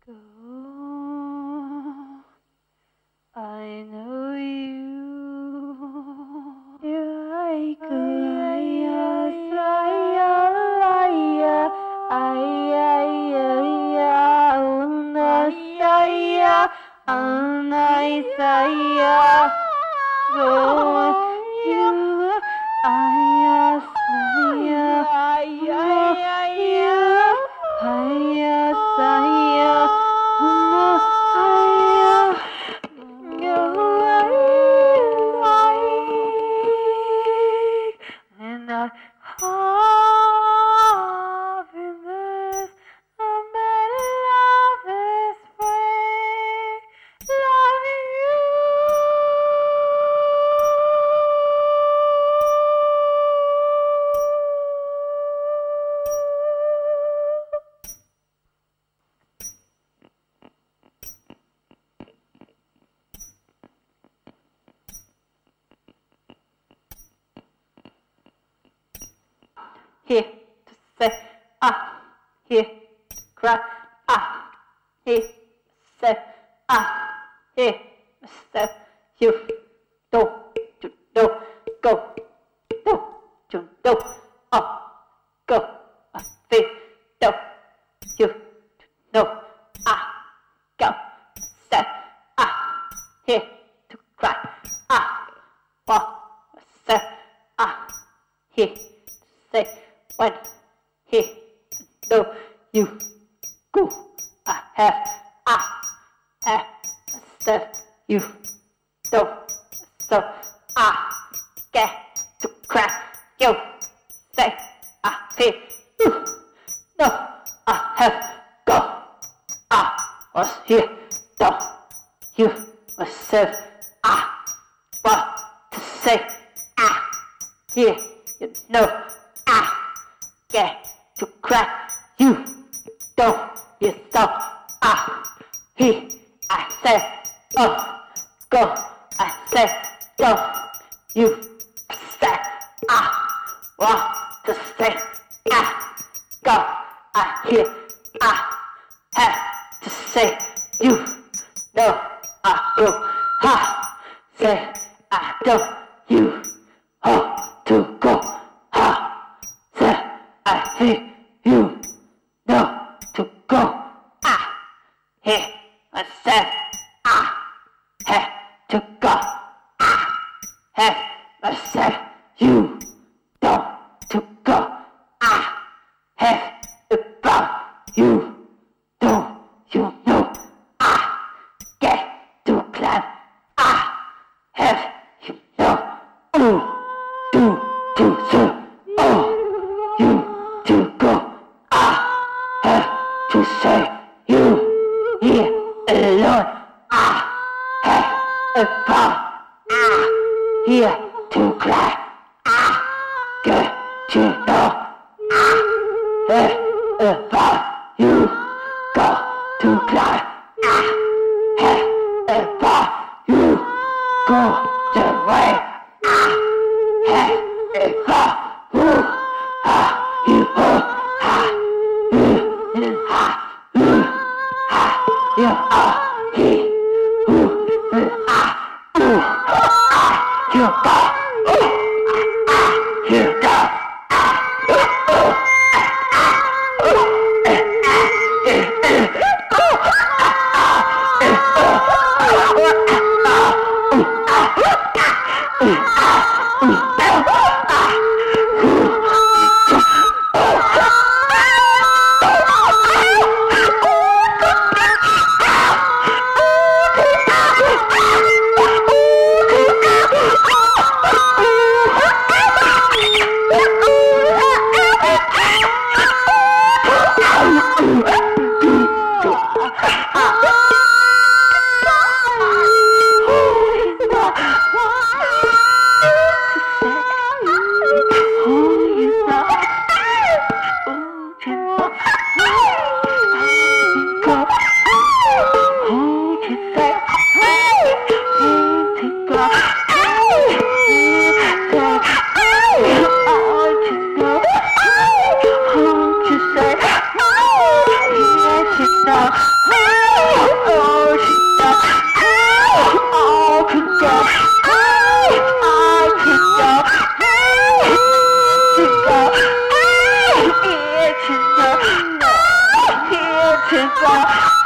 go. I know you. I and I happiness, a better love is free, loving you. Here to say, here to cry, here to say, here to say, you don't go, don't, go, I feel, don't, you know, go, say, here to cry, what I say, here to say, when he know you go, I have myself, you don't, so I get to cry, you say, I feel, no, I have go, I was here, don't, you myself, I want to say, here, you know, get to cry, you don't, you so, he, I said, go, I said, don't, you said, want to say, go, I hear, have to say, you know, I go, say, I don't, you, to go, say, I think you know to go. Here I said, have to go. Have I said, you know to go. Have about you don't you know. Get to climb. Have you know. Do so. You to go, have to say you here alone, have about here to cry, get to know, have about you go to cry, have about you go the way, have about you. You are he who you go, you go. 吃着。